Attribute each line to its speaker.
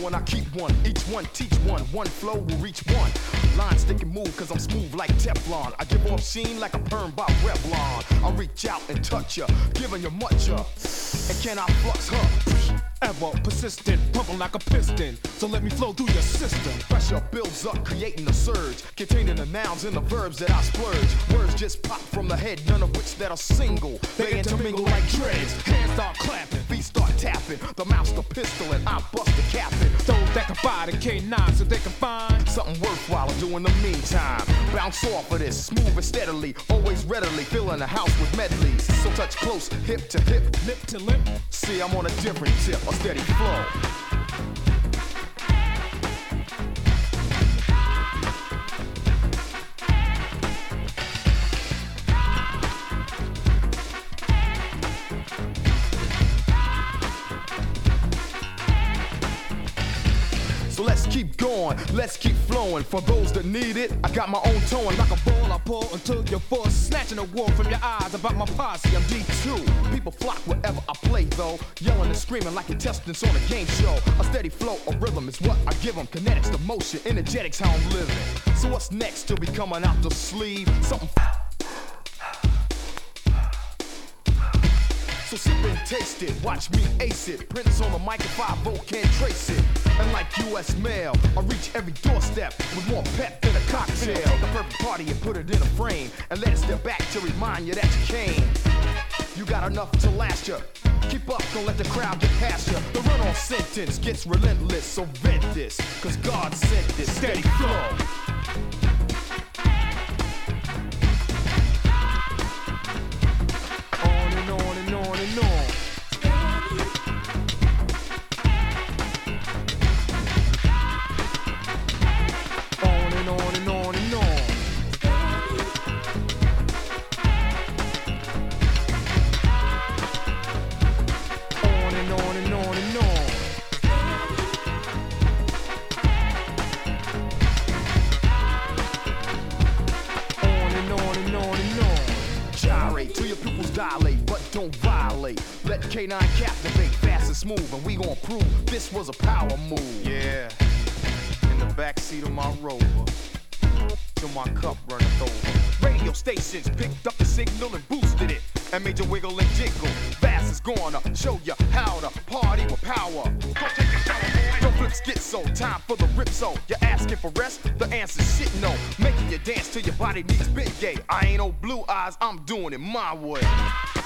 Speaker 1: flow and I keep one. Each one teach one. One flow will reach one. Line stick and move cause I'm smooth like Teflon. I give off sheen like a perm by Revlon. I reach out and touch ya, giving you much ya. And can I flux her?
Speaker 2: Ever persistent, pumping like a piston. So let me flow through your system.
Speaker 1: Pressure builds up, creating a surge, containing the nouns and the verbs that I splurge. Words just pop from the head, none of which that are single.
Speaker 2: They intermingle like dreads. Hands start clapping,
Speaker 1: feet start tapping. The mouse the pistol and I bust the capping.
Speaker 2: Those that can buy the K9 so they can find
Speaker 1: something worthwhile to do in the meantime. Bounce off of this, smooth and steadily, always readily filling the house with medleys. So touch close, hip to hip,
Speaker 2: lip to lip.
Speaker 1: See, I'm on a different tip, a steady flow. So let's keep going, let's keep flowing. For those that need it, I got my own tone.
Speaker 2: Like a ball I pull until you're forced, snatching a war from your eyes about my posse.
Speaker 1: I'm D2. People flock wherever I play though, yelling and screaming like contestants on a game show. A steady flow of rhythm is what I give them. Kinetics to motion, energetics how I'm living. So what's next to be coming out the sleeve? Something. So sip and taste it, watch me ace it. Prince on the mic if 5-0 can't trace it. And like US mail, I reach every doorstep with more pep than a cocktail. Take a perfect party and put it in a frame, and let it step back to remind you that you came. You got enough to last you. Keep up, don't let the crowd get past you. The run-on sentence gets relentless, so vent this, cause God sent this steady flow. Dilate, but don't violate. Let K9 captivate, fast and smooth, and we gon' prove this was a power move. Yeah, in the backseat of my Rover, till my cup runneth over. Radio stations picked up the signal and boosted it, and made you wiggle and jiggle. Fast is gonna show you how to party with power. Go take a shower, boy. Don't flip schizo, time for the ripso. You're asking for rest? The answer's shit no. Making you dance till your body needs big gay. I ain't no blue eyes, I'm doing it my way.